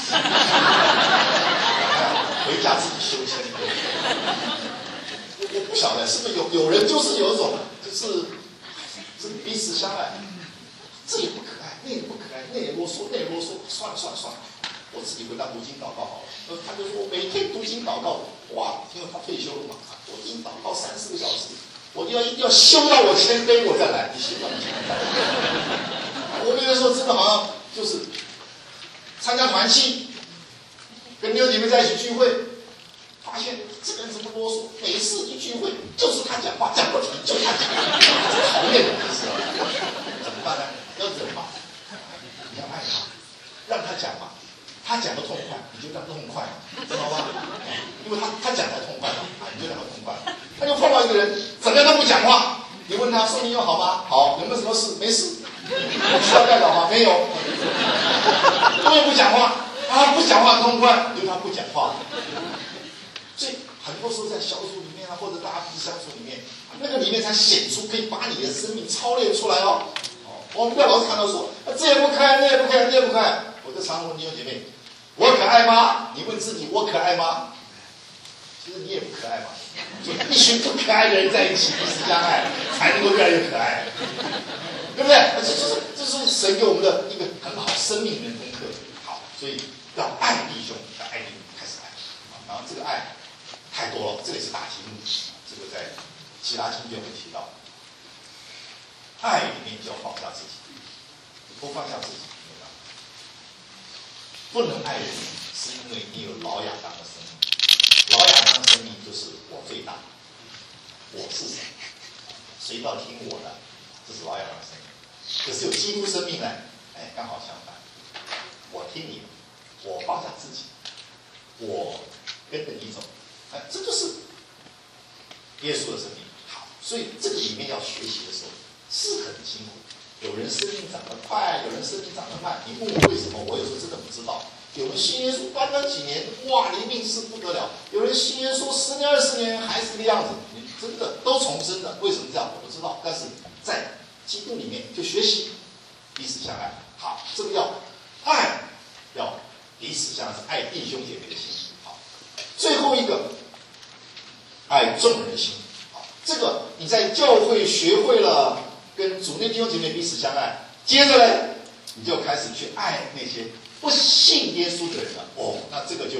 回家自己修谦卑。我不晓得是不是有有人就是有一种，就是这彼此相爱，这也不可爱，那也不可爱，那也啰嗦，那也啰嗦，算了算了算了，我自己回家读经祷告好了。他就说每天读经祷告，哇，因为他退休了嘛，读经祷告三四个小时，我要一定要修到我谦卑，我再来。你修到你谦卑。我那个时候真的好像就是。参加团契，跟弟兄姐妹在一起聚会，发现这个人怎么啰嗦？每次一聚会就是他讲话讲不停，就他讲话，讨厌的意思。怎么办呢？要忍嘛，你要爱他，让他讲嘛，他讲的痛快，你就让他痛快，知道吗？因为他他讲的痛快嘛，啊，你就让他痛快。他就碰到一个人，整个都不讲话，你问他说你有好吗？好，有没有什么事？没事。需要代祷吗？没有，都也不讲话啊！不讲话痛快，因为他不讲话。所以很多时候在小组里面啊，或者大家彼此相处里面，那个里面才显出可以把你的生命操练出来哦。哦，我们不要老是看到说，啊，这也不可爱，那也不可爱，那也不可爱。我就常问弟兄姐妹，我可爱吗？你问自己，我可爱吗？其实你也不可爱嘛。就一群不可爱的人在一起，彼此相爱，才能够越来越可爱。对不对？这就是这是神给我们的一个很好生命的功课。好，所以要爱弟兄，要爱弟兄，开始爱。然后这个爱太多了，这里是大题目。这个在其他经卷会提到，爱里面就要放下自己，不放下自己，没办法。不能爱人，是因为你有老亚当的生命。老亚当的生命就是我最大，我是谁？谁到听我的？这是老亚当的生命。可是有基督生命呢，哎，刚好相反。我听你，我放下自己，我跟着你走，哎，这就是耶稣的生命。好，所以这个里面要学习的时候是很辛苦。有人生命长得快，有人生命长得慢。你问我为什么，我有时候真的不知道。有人信耶稣短短几年，哇，灵命是不得了；有人信耶稣十年、二十年还是这个样子，你真的都重生的。为什么这样？我不知道。但是在基督里面就学习彼此相爱。好，这个要爱，要彼此相爱，是爱弟兄姐妹的心。好，最后一个爱众人的心。好，这个你在教会学会了跟主内弟兄姐妹彼此相爱，接着呢，你就开始去爱那些不信耶稣的人了。哦，那这个就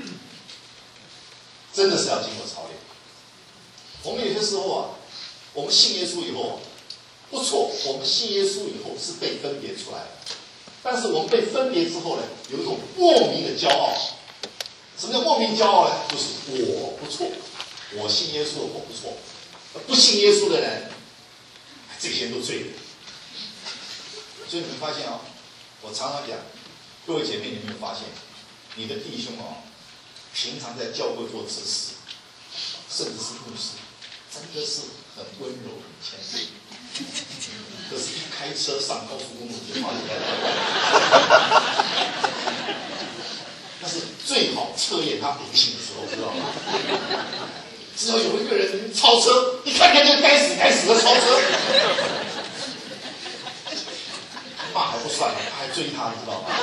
真的是要经过操练。我们有些时候啊，我们信耶稣以后。不错，我们信耶稣以后是被分别出来的，但是我们被分别之后呢，有一种莫名的骄傲。什么叫莫名骄傲呢？就是我不错，我信耶稣的我不错，不信耶稣的人，这些都罪人。所以你们发现啊、哦，我常常讲，各位姐妹，你有没有发现，你的弟兄啊、哦，平常在教会做执事，甚至是牧师，真的是很温柔、很谦卑。可是，一开车上高速公路就发现那是最好测验他秉性的时候，知道吗？只要有一个人超车，一看看就该死该死的超车，骂还不算了，他还追他，你知道吗？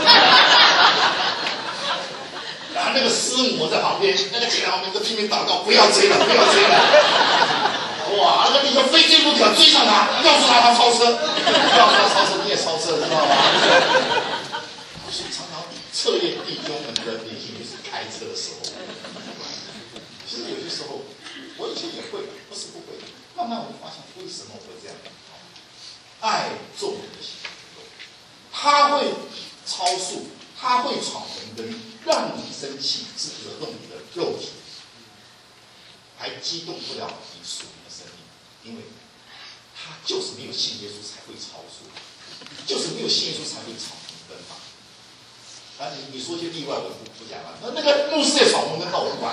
然后那个师母在旁边，那个姐在旁边就拼命祷告，不要追了，不要追了。哇，那个弟兄非追不可，追上他，告诉他他超车，告诉他超车，你也超车，知道吗？所以常常测验弟兄们的秉性，就是开车的时候。其实有些时候，我以前也会，不是不会，慢慢我发现为什么我会这样？爱众人的心，他会超速，他会闯红灯，让你生气，是惹动你的肉体。 还激动不了你属灵的生命，因为他就是没有信耶稣才会吵说，就是没有信耶稣才会吵红灯嘛。啊，你你说一些例外我不不讲了，那那个牧师也闯红灯，那我不管。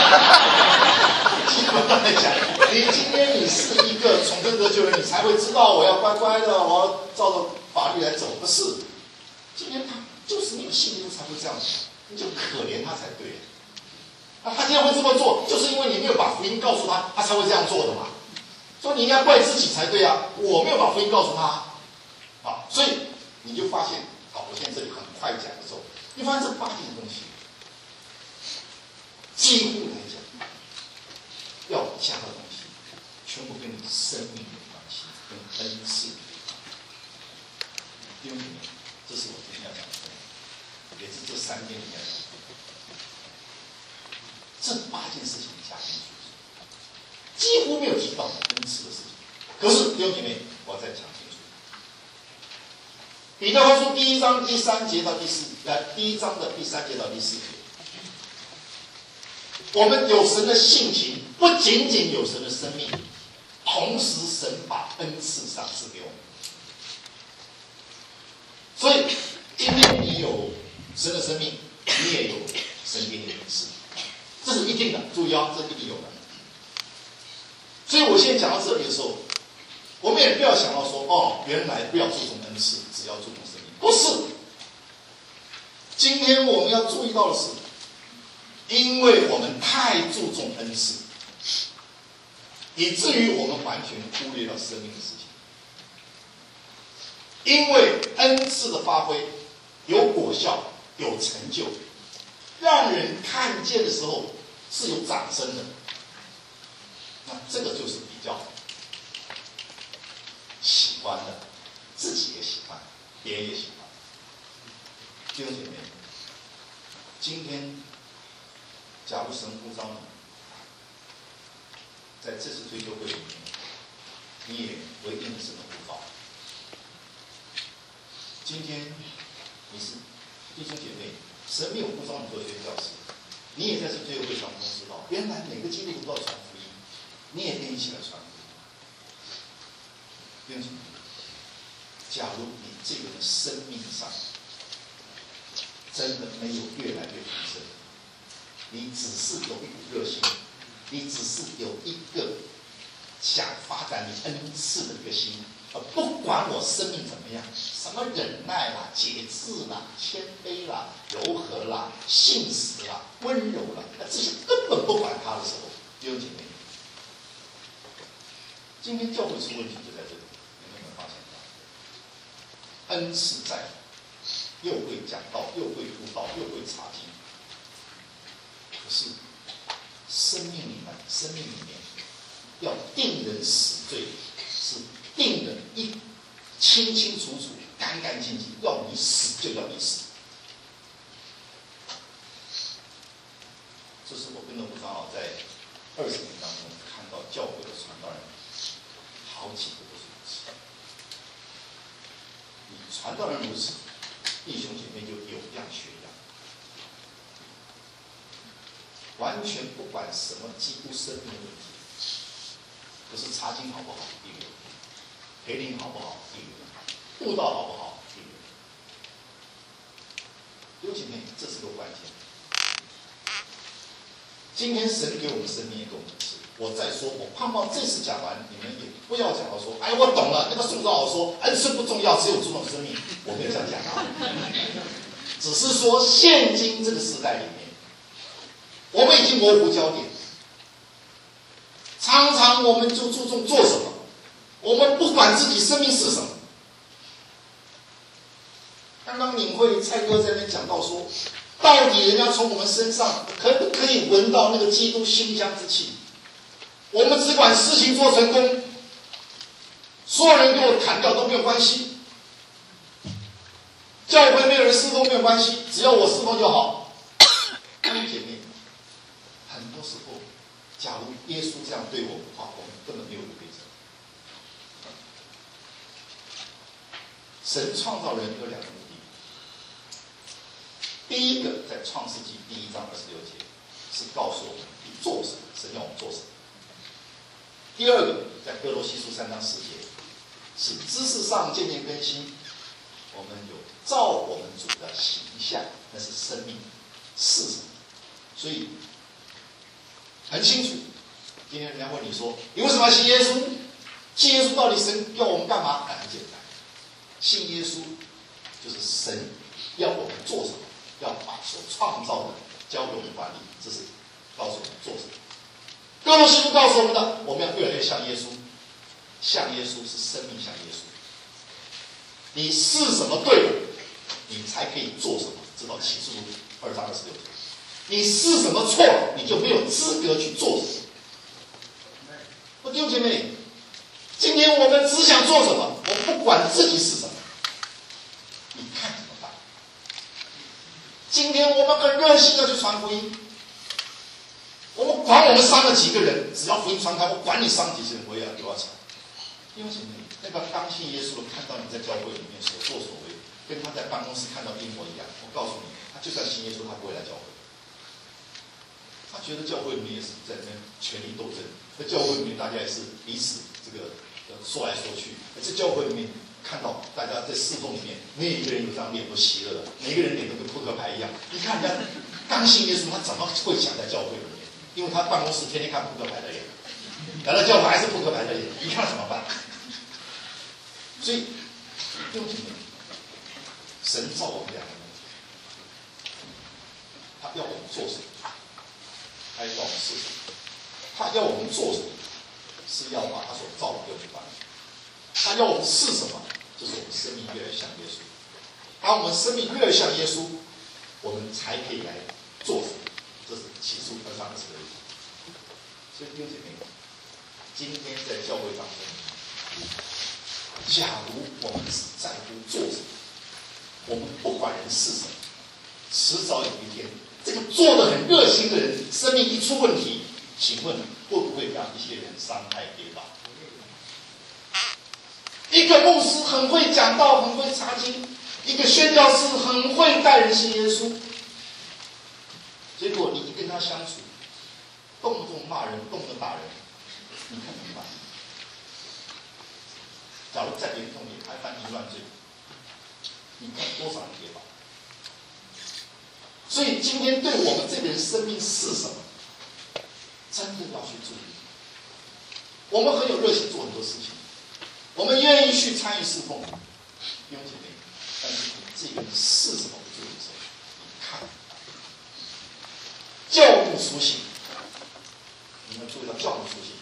基本上来讲，你今天你是一个重生得救人，你才会知道我要乖乖的，我要照着法律来走，不是？今天他就是没有信耶稣才会这样子，你就可怜他才对。那他今天会这么做，就是因为你没有把福音告诉他，他才会这样做的嘛。所以你应该怪自己才对啊！我没有把福音告诉他，啊，所以你就发现，好，我现在这里很快讲的时候，你发现这八件东西，几乎来讲，要加的东西，全部跟你生命有关系，跟恩赐有关系。弟兄姊妹，这是我今天要讲的，也是这三天里面讲的。这八件事情加进去，几乎没有提到恩赐的事情。可是弟兄姐妹，我要再讲清楚。彼得后书第一章第三节到第四，呃，第一章的第三节到第四节，我们有神的性情，不仅仅有神的生命，同时神把恩赐赏赐给我们。所以今天你有神的生命，你也有神给你的恩赐。这是一定的，注意哦，这是一定有的。所以我现在讲到这里的时候，我们也不要想到说，哦，原来不要注重恩赐，只要注重生命，不是。今天我们要注意到的是，因为我们太注重恩赐，以至于我们完全忽略了生命的事情。因为恩赐的发挥有果效，有成就。让人看见的时候是有掌声的，那这个就是比较喜欢的，自己也喜欢，别人也喜欢。弟兄姐妹，今天假如神呼召你，在这次追究会里面，你也回应神的呼召。今天你是弟兄姐妹。神没有呼召你做宣教士，你也在这追究会当中知道，原来每个基督徒都要传福音，你也可以一起来传福音。弟兄姐妹，假如你这个人生命上真的没有越来越提升，你只是有一股热心，你只是有一个想发展你恩赐的一个心，而不管我生命怎么样，什么忍耐啦、节制啦、谦卑啦、柔和啦、信实啦、温柔啦，这些根本不管他的时候，弟兄姐妹，今天教会出问题就在这里，你们有没有发现到？恩赐在，又会讲道，又会辅导，又会查经，可是生命里面，生命里面要定人死罪，是定人一清清楚楚、干干净净，要你死就要你死。这是我跟着吴长老在二十年当中看到教会的传道人，好几个都是如此。你传道人如此，弟兄姐妹就有样学样，完全不管什么几乎生命的问题。可是查经好不好一流，培灵好不好一流，布道好不好一流。弟兄姐妹，这是个关键。今天神给我们生命也给我们吃。我再说，我盼望这次讲完，你们也不要讲到说，哎，我懂了。那个宋长老说，恩赐不重要，只有注重生命。我没有这样讲啊，只是说现今这个时代里面，我们已经模糊焦点。常常我们就注重做什么，我们不管自己生命是什么。刚刚领会蔡哥在那边讲到说，到底人家从我们身上可不可以闻到那个基督馨香之气？我们只管事情做成功，所有人给我砍掉都没有关系，教会没有人侍奉没有关系，只要我侍奉就好。弟兄姐妹，很多时候，假如耶稣这样对我们的话，我们根本没有规则。神创造人有两个目的，第一个在创世纪第一章二十六节， 是告诉我们你做什么，神要我们做什么。第二个，在哥罗西书三章四节，是知识上渐渐更新，我们有照我们主的形象，那是生命是什么？所以很清楚。今天人家问你说，你为什么要信耶稣？信耶稣到底神要我们干嘛？很简单，信耶稣就是神要我们做什么，要把所创造的交给我们管理，这是告诉我们做什么。哥罗西书告诉我们的，我们要越来越像耶稣，像耶稣是生命像耶稣。你是什么对了，你才可以做什么。知道启示录二章二十六节，你是什么错了，你就没有资格去做什么。我弟兄姐妹，今天我们只想做什么，我不管自己是什么，你看怎么办？今天我们很热心的去传福音，我们管我们伤了几个人，只要福音传开，我管你伤几个人，我也要多少钱。弟兄姐妹，那个刚信耶稣的看到你在教会里面所作所为，跟他在办公室看到一模一样。我告诉你，他就算信耶稣，他不会来教会。他觉得教会里面也是在那权力斗争，在教会里面大家也是彼此这个说来说去。在教会里面看到大家在侍奉里面，每一个人有张脸都喜乐了，每个人脸都跟扑克牌一样。你看人家刚信耶稣，他怎么会想在教会里面？因为他办公室天天看扑克牌的脸，来到教会还是扑克牌的脸，你看怎么办？所以，弟兄姐妹，神造我们两个人，他要我们做什么？他要我们是什么？他要我们做什么？是要把他所造的给我们办。他要我们是什么？就是我们生命越来越像耶稣。当我们生命越来越像耶稣，我们才可以来做什么？这是启示录二章二十六节。所以弟兄姐妹，今天在教会当中，假如我们只在乎做什么，我们不管人是什么，迟早有一天，这个做得很热心的人，生命一出问题，请问会不会让一些人伤害跌倒？一个牧师很会讲道，很会查经；一个宣教士很会带人信耶稣。结果你一跟他相处，动不动骂人，动不动打人，你看怎么办？假如再严重点，还犯淫乱罪，你看多少人跌倒？所以今天对我们这个人生命是什么，真的要去注意。我们很有热心做很多事情，我们愿意去参与侍奉，弟兄姐妹，但是你这个人是什么不注意的时候，你看教牧书信，你们注意到教牧书信，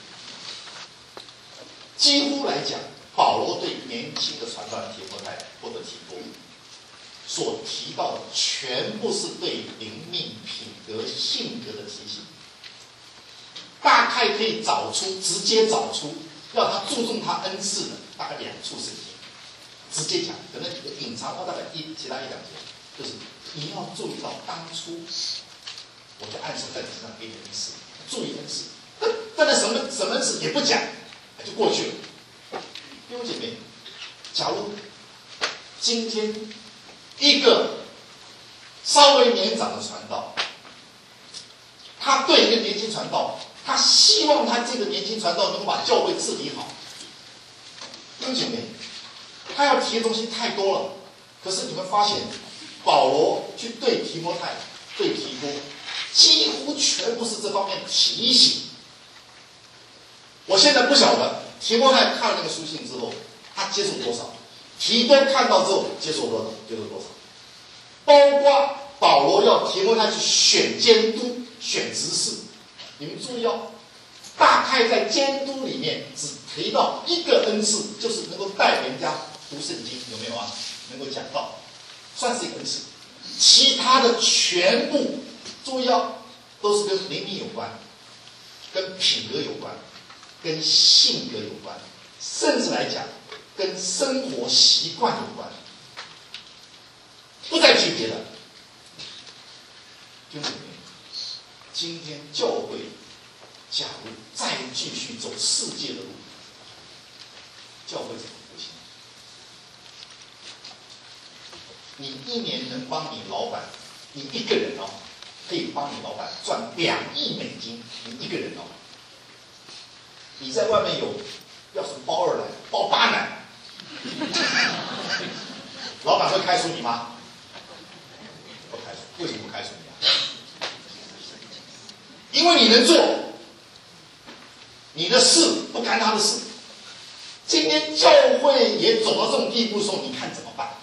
几乎来讲，保罗对年轻的传道人提摩太或者提多所提到的，全部是对灵命、品格、性格的提醒。大概可以找出，直接找出，要他注重他恩赐的大概两处圣经，直接讲，可能隐藏到大概一其他一两节，就是你要注意到当初我就按手在你身上给你恩赐，注意恩赐，但那什么什么恩赐也不讲，就过去了。弟兄姐妹，假如今天一个稍微年长的传道，他对一个年轻传道，他希望他这个年轻传道能够把教会治理好。弟兄姐妹，他要提的东西太多了。可是你们发现，保罗去对提摩太、对提多，几乎全部是这方面提醒。我现在不晓得提摩太看了那个书信之后，他接受多少；提多看到之后接受多少，接受多少。包括保罗要提摩太去选监督、选执事，你们注意哦，大概在监督里面只提到一个恩赐，就是能够带人家读圣经，有没有啊？能够讲道，算是一个恩赐。其他的全部注意哦，都是跟灵命有关，跟品格有关，跟性格有关，甚至来讲跟生活习惯有关，不再举别的。弟兄姐妹，今天教会假如再继续走世界的路，教会怎么复兴？你一年能帮你老板，你一个人哦， 可以帮你老板赚两亿美金，你一个人哦，你在外面有，要是包二奶、包八奶，老板会开除你吗？不开除，为什么不开除你啊？因为你能做，你的事不干他的事。今天教会也走到这种地步的时候，你看怎么办？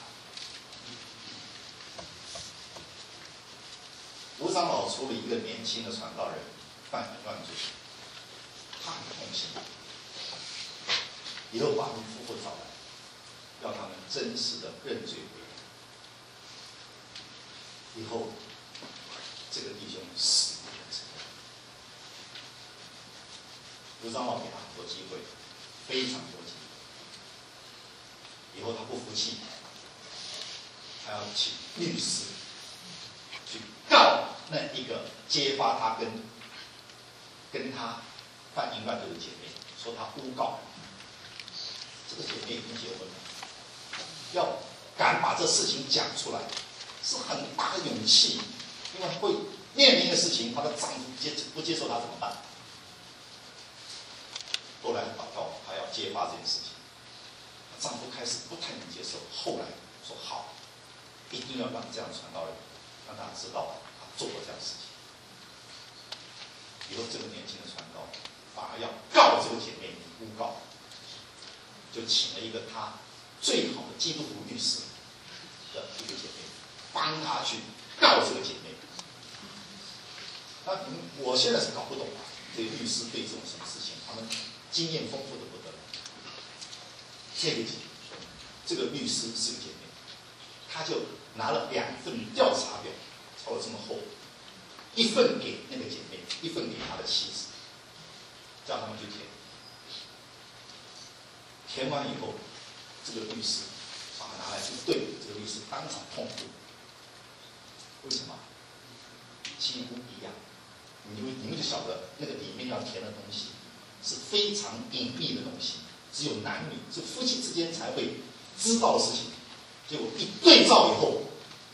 吴长老处理一个年轻的传道人犯了乱罪，他很痛心，以后把他们夫妇找来，要他们真实的认罪悔改。以后这个弟兄死不能承认。吴长老给他很多机会，非常多机会。以后他不服气，他要请律师去告那一个揭发他跟跟他犯淫乱罪的姐妹，说他诬告。这个姐妹已经结婚了，要敢把这事情讲出来，是很大的勇气，因为会面临的事情，她的丈夫接不接受她怎么办？后来祷告，她要揭发这件事情，丈夫开始不太能接受，后来说好，一定要让这样传道人让他知道他做过这样的事情。以后这个年轻的传道反而要告这个姐妹诬告，就请了一个他最好的基督徒律师的一个姐妹，帮他去告这个姐妹。那我现在是搞不懂啊，这个律师对这种什么事情，他们经验丰富的不得了。这个姐妹，这个律师是个姐妹，她就拿了两份调查表，抄了这么厚，一份给那个姐妹，一份给她的妻子，叫他们去填。填完以后，这个律师把它拿来去对，这个律师当场痛哭。为什么？几乎一样。你们你们就晓得那个里面要填的东西是非常隐秘的东西，只有男女是夫妻之间才会知道的事情。结果一对照以后，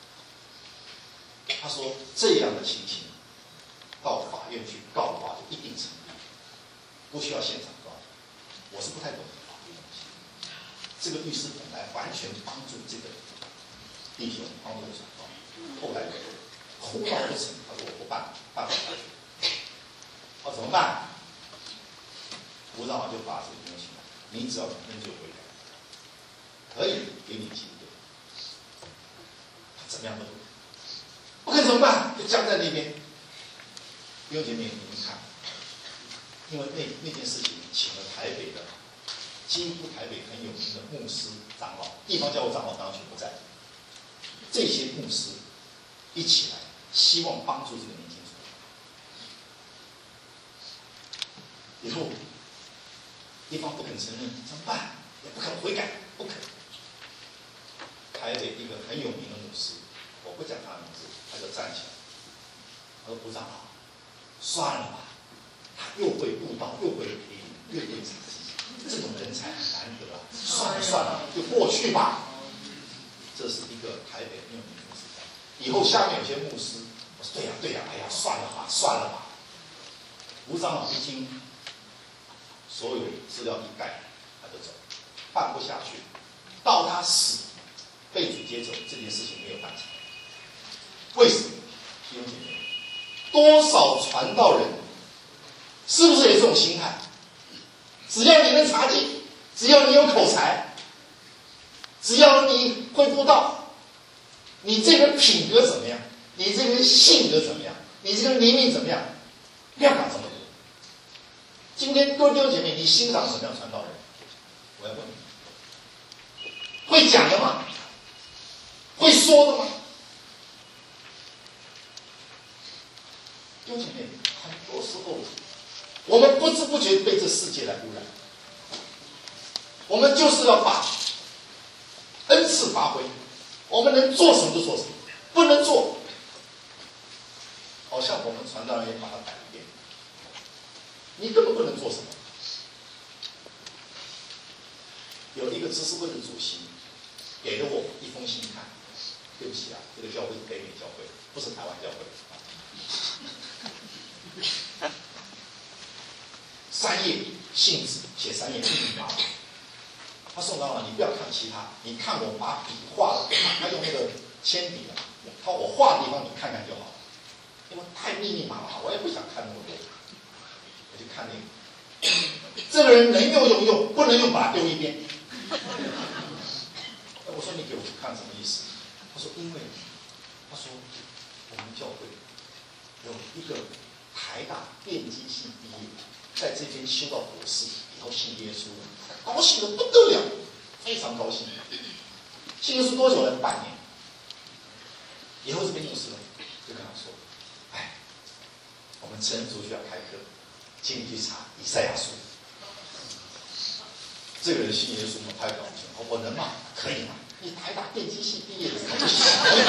他说这样的情形到法院去告的话就一定成立，不需要现场告。我是不太懂法律东西。这个律师本来完全帮助这个弟兄，帮助传道，后来哭到不成，他说我不办，办不下去。哦，怎么办？吴长老就把这个东西，你只要认罪悔改，可以给你机会。他怎么样都不可以，不可以怎么办？就僵在那边。弟兄姐妹，你们看，因为那那件事情，请了台北的，几乎台北很有名的牧师长老，地方教会长老当然全不在，这些牧师一起来，希望帮助这个年轻人。以后对方不肯承认，怎么办？也不肯悔改，不肯。台北一个很有名的牧师，我不讲他的名字，他就站起来，他说：“吴长老，算了吧，他又会布道，又会培灵，又会查经，这种人才很难得啊，算了算了，就过去吧。”这是一个台北很有名的牧师。以后下面有些牧师，我说：“对呀对呀，哎呀，算了吧算了吧。”吴长老一听。所有资料一盖，他就走，办不下去。到他死，被主接走，这件事情没有办成。为什么？弟兄姐妹，多少传道人，是不是有这种心态？只要你能查经，只要你有口才，只要你会布道，你这个品格怎么样？你这个性格怎么样？你这个灵命怎么样？不要管这么多。今天各位弟兄姐妹，你欣赏什么样传道人？我要问你，会讲的吗？会说的吗？弟兄姐妹，很多时候我们不知不觉被这世界来污染，我们就是要把恩赐发挥，我们能做什么就做什么，不能做，好像我们传道人也把它改变。你根本不能做什么。有一个执事会的主席给了我一封信看，对不起啊，这个教会是北美教会，不是台湾教会。 三页信纸，写三页密密麻麻。他宋长老，你不要看其他，你看我把笔画的，他用那个铅笔啊，他我画的地方你看看就好，因为太密密麻麻，我也不想看那么多，我就看那个。这个人能用用用，不能用把它丢一边。我说你给我看什么意思？他说因为，他说我们教会有一个台大电机系毕业，在这边修到博士，以后信耶稣，高兴的不得了，非常高兴。信耶稣多久呢？半年。以后这边牧师呢，就跟他说：“哎，我们成人族需要开课，请你去查以赛亚书。”这个人信耶稣嘛，太高兴了。我能吗？可以吗？你台大电机系毕业的，不行。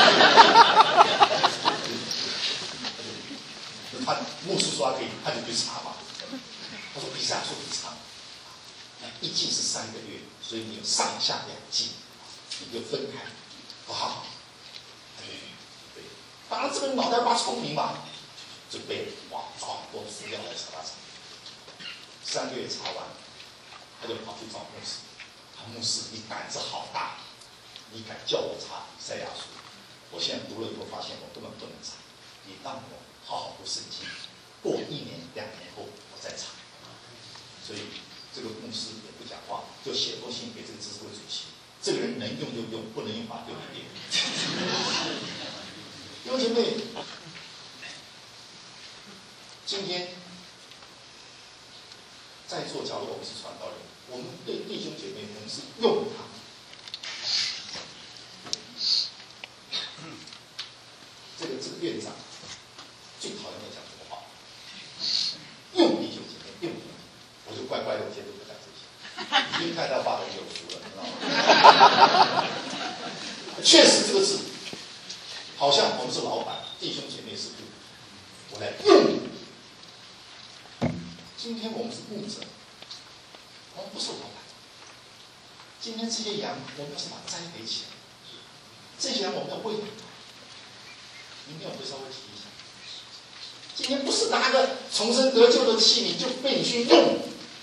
他牧师说他可以，他就去查嘛。他说以赛亚书很长，一季是三个月，所以你有上下两季，你就分开。哦，好。对，当然这个人脑袋瓜聪明嘛，准备哇找很多资料来查查查。三个月查完，他就跑去找牧师。他牧师，你胆子好大，你敢叫我查以赛亚书？我现在读了以后发现我根本不能查，你让我好好读圣经，过一年两年后我再查。所以这个牧师也不讲话，就写封信给这个执事会主席。这个人能用就用，不能用把丢一边。弟兄姐妹，今天在座，假如我们是传道人，我们对弟兄姐妹，我们是用他。这个这个院长最讨厌我讲这个话，用弟兄姐妹，用弟兄姐妹，我就乖乖的，我今天都不讲这些。听太太话的有福了，知道吗？确实这个字，好像我们是老板，弟兄姐妹是雇，我来用你。今天我们是牧者，我们不是老板。今天这些羊，我们是把它栽培起来，这些羊我们要喂养。明天我会稍微提一下。今天不是拿个重生得救的器皿就被你去用，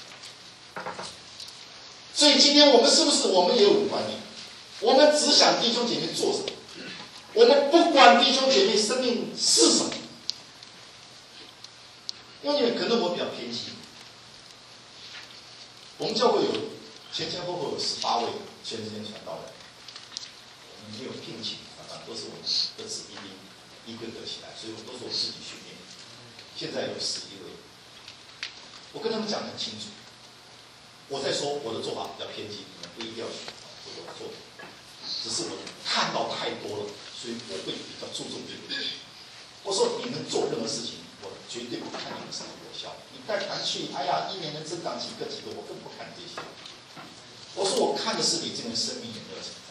所以今天我们是不是我们也有观念？我们只想弟兄姐妹做什么，我们不管弟兄姐妹生命是什么。因为可能我比较偏激，我们教会有前前后后有十八位全时间传道人，我们没有聘请，啊，都是我们的子弟兵。一个个起来，所以我都是我自己训练。现在有十一位，我跟他们讲得很清楚。我在说我的做法比较偏激，你们不一定要学我怎么做，只是我看到太多了，所以我会比较注重这个。我说你们做任何事情，我绝对不看你们什么有效。你带团去，哎呀，一年能增长几个几个，我更不看这些。我说我看的是你这个生命有没有成长。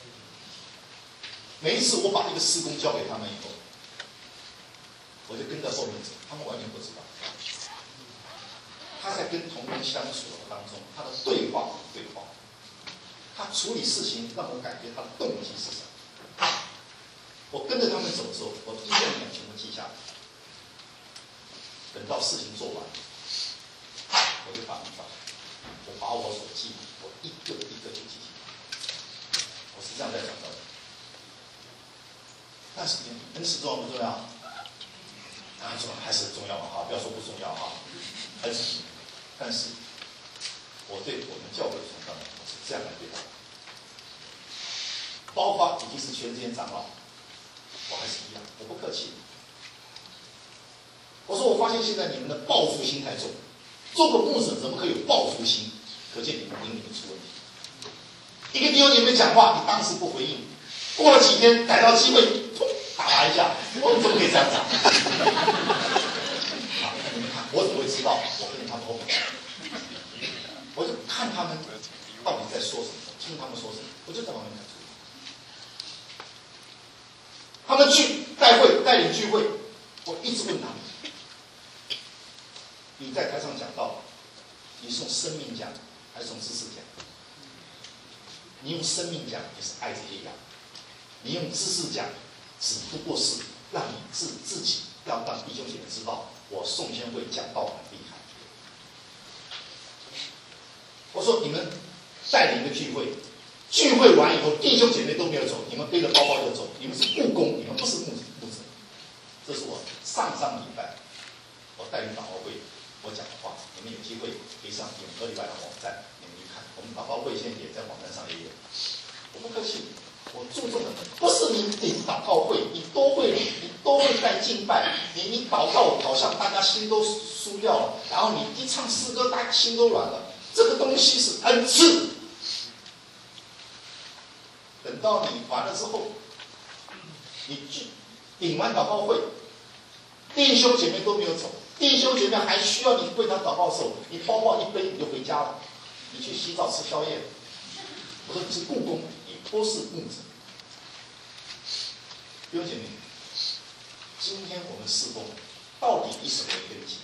每一次我把一个事工交给他们以后，我就跟在后面走，他们完全不知道。他在跟同工相处的当中，他的对话对话，他处理事情让我感觉他的动机是什么。我跟着他们走的时候，我一点点全部记下来。等到事情做完，我就把它放，我把我所记，我一个一个就记起来。我是这样在讲的。但是恩赐重要不重要？当然重要，还是重要嘛哈！不要说不重要哈，恩赐。但是我对我们教会的传道人，我是这样来对待，包括已经是全时间长老，我还是一样，我不客气。我说我发现现在你们的报复心太重，做个牧者怎么可以有报复心？可见你们灵里出问题。一个弟兄姐妹讲话，你当时不回应，过了几天逮到机会，砰打他一下，我们怎么可以这样讲？好，你们看，我怎么会知道？我跟他们后面，我就看他们到底在说什么，听他们说什么，我就在旁边看。他们去带会带领聚会，我一直问他们：你在台上讲道，你是用生命讲，还是用知识讲？你用生命讲，你是爱这些羊；你用知识讲，只不过是让你自自己要让弟兄姐妹知道，我宋先会讲道很厉害。 说你们带领一个聚会，聚会完以后弟兄姐妹都没有走，你们背着包包就走，你们是雇工，你们不是牧牧者。这是我上上礼拜我带领祷告会我讲的话，你们有机会可以上永和礼拜的网站，你们去看。我们祷告会现在也在网站上也有。我不客气，我注重的不是你顶祷告会，你都会，你都会带敬拜，你你祷告好像大家心都输掉了，然后你一唱诗歌，大家心都软了。这个东西是恩赐。等到你完了之后，你去顶完祷告会，弟兄姐妹都没有走，弟兄姐妹还需要你为他祷告的时候，你包包一背你就回家了，你去洗澡吃宵夜。我说你是雇工，你不是牧者。弟兄姐妹，今天我们侍奉到底以什么为根基？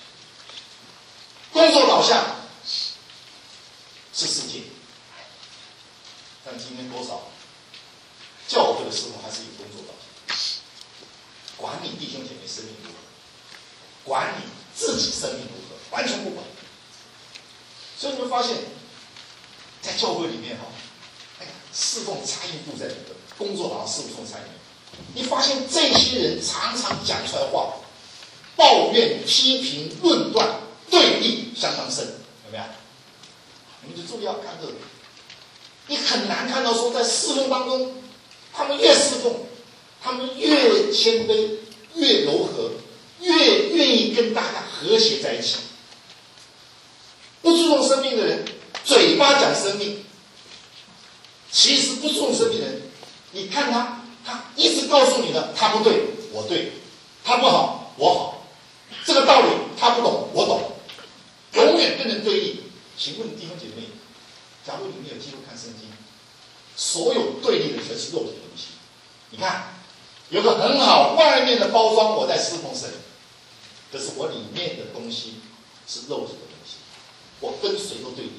工作导向是世界，但今天多少教会的侍奉还是有工作导向？管你弟兄姐妹生命如何，管你自己生命如何，完全不管。所以你会发现，在教会里面哈，哎呀，侍奉差异度在这个工作导向侍奉差异度。你发现这些人常常讲出来的话，抱怨、批评、论断、对立相当深，有没有？你们就注意要看这个。你很难看到说在侍奉当中，他们越侍奉，他们越谦卑，越柔和，越愿意跟大家和谐在一起。不注重生命的人，嘴巴讲生命，其实不注重生命的人，你看他。他一直告诉你的，他不对，我对；他不好，我好。这个道理他不懂，我懂，永远跟人对立。请问弟兄姐妹，假如你们有机会看圣经，所有对立的全是肉体的东西。你看，有个很好，外面的包装我在侍奉神，可是我里面的东西是肉体的东西，我跟谁都对立。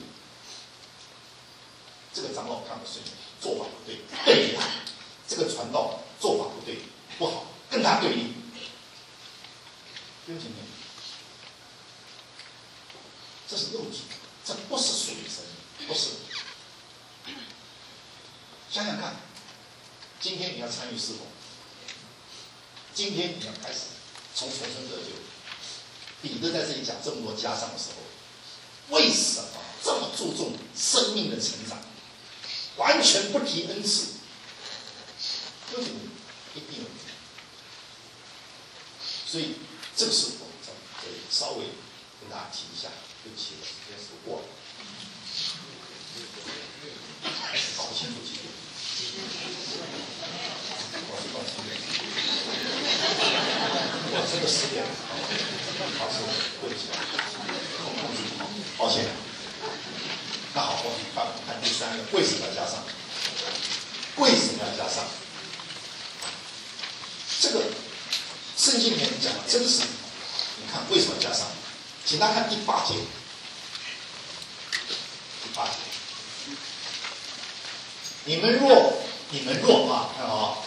这个长老看不顺眼，做法不对，对立他。这个传道做法不对，不好，跟他对立。弟兄姐妹，这是肉体，这不是属于神，不是。想想看，今天你要参与侍奉，今天你要开始从重生得救。彼得在这里讲这么多加上的时候，为什么这么注重生命的成长，完全不提恩赐？为什么一定有？所以这个是我们可以稍微跟大家提一下。对不起，我时间说过了，搞不清楚几点。我是搞清楚，我这个十点，好，是对不起，抱歉。那好，我们看看第三个，为什么要加上？为什么要加上？这个圣经里面讲的真的是，你看为什么要加上？请大家看第八节，第八节，你们若你们若啊，看好，